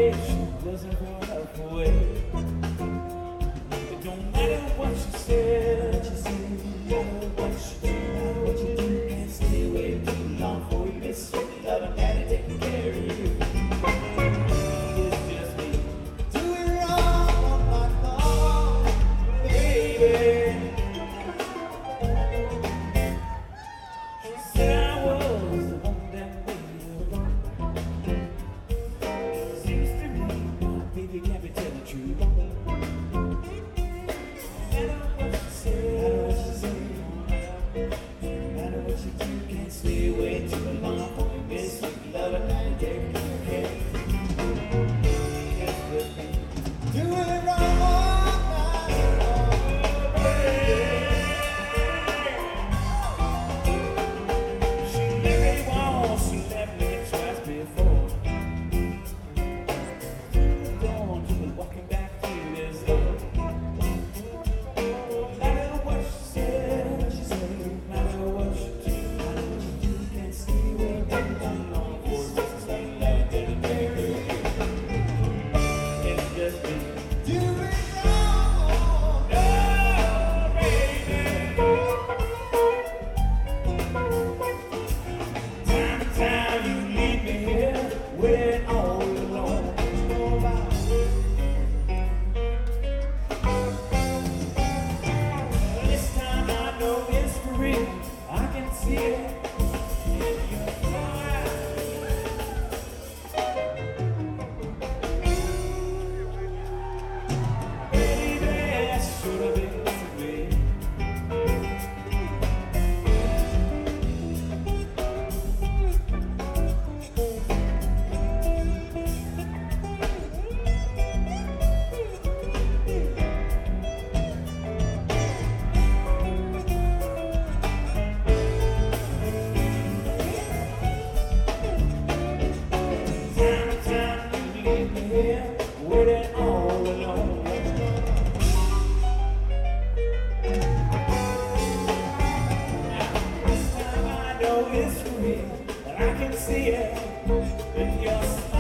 she doesn't walk away. It don't matter what she said, no matter what she do, can't stay away too long for you miss sweet love and daddy taking care of you. It's just me doing wrong on my own, baby. She said I was the one that made her. Seems to me my baby can't be telling the truth. No matter what you do, can't stay away too long for you miss sweet love and daddy taking care of you. It's just me doing it wrong on my own, baby. She let me once, she left me twice before. Gone to the walking back to this door. No matter what she said, no matter what you do, can't stay away too long for you miss sweet love and daddy taking care of you. It's just me doing it wrong, baby. Time to time you leave me here, waiting all alone. This time I know it's for real. I can see it in your eyes. Baby, I should have been for me. Time to time you leave me here, waiting all alone. This time I know it's for real, but I can see it in your smile.